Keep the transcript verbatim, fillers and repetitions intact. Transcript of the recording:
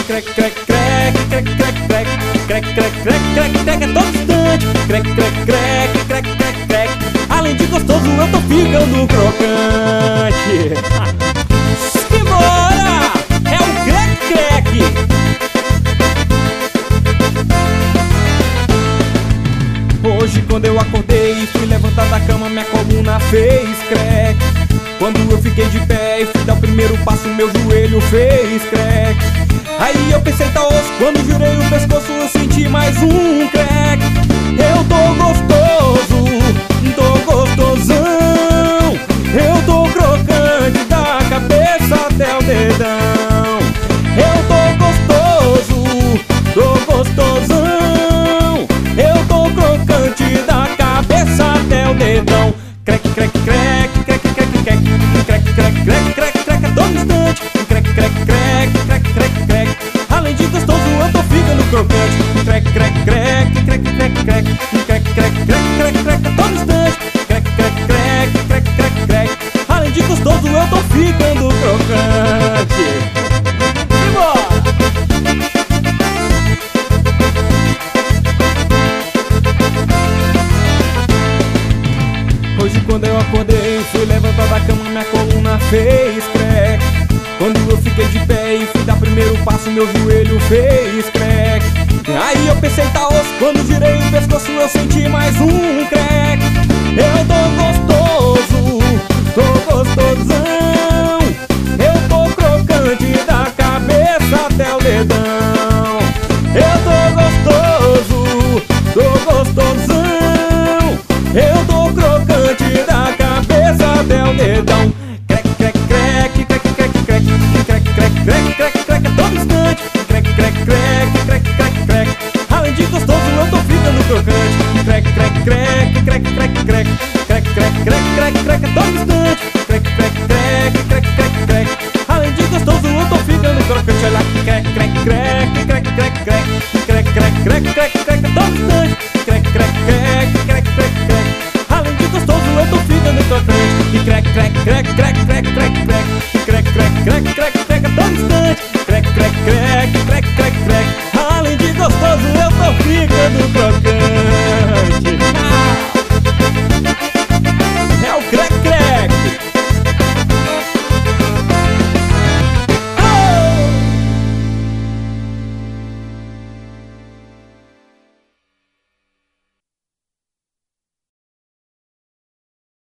crec, crec, crec, crec, crec, crec, crec, crec, crec, crec, crec, é todo instante. Crec, crec, crec, crec, crec, crec. Além de gostoso, eu tô ficando crocante. Simbora! É o crec, crec. Hoje quando eu acordei e fui levantar da cama, minha coluna fez crack. Quando eu fiquei de pé e fui dar o primeiro passo, meu joelho fez crack. Aí eu pensei, tá osso, quando virei o pescoço eu senti mais um crack. Eu tô gostoso, tô gostosão. Eu tô crocante da cabeça até o dedão. Eu tô gostoso, tô gostosão. Eu tô crocante da cabeça até o dedão. Crec, crec, crec, crec, crec, crec, crec, crec, crec, crec, crec, a todo instante. Crec, crec, crec, crec, crec, crec. Além de gostoso, eu tô ficando crocante. Crec, crec, crec, crec, crec, crec, crec, crec, crec, crec, crec, a todo instante. Crec, crec, crec, crec, crec, crec. Além de gostoso, eu tô ficando crocante. Simbora! Hoje quando eu acordei, fui levantar da cama, minha coluna fez crack. Quando eu fiquei de pé e fui dar primeiro passo, meu joelho fez crack. Aí eu pensei, tá osso, quando girei o pescoço eu senti mais um crack. Eu tô gostoso, tô gostosão. Eu tô crocante da cabeça até o dedão. Eu tô gostoso, tô gostosão. Eu tô crocante da cabeça até o dedão. Crec, crec, crec, crec, crec, crec, crec, crec, crec, crec, crec, a todo instante. Crec, crec, crec, crec, crec, crec. Além de gostoso, eu tô ficando crocante. Crec, crec, crec, crec, crec, crec, crec, crec, crec, crec, crec, a todo instante. Crec, crec, crec, crec, crec, crec. Além de gostoso, eu tô ficando crocante. Olha lá, crec, crec, crec, crec, crec, crec, crec, crec, crec, crec, crec, a todo instante. Crec, crec, crec, crec, crec, crec. Além de gostoso, eu tô ficando crocante. E crec, crec, crec, crec, crec, crec, crec. E crec, crec, crec, crec, crec, a todo instante. Crec, crec, crec, crec, crec, crec. Além de gostoso, eu tô ficando crocante.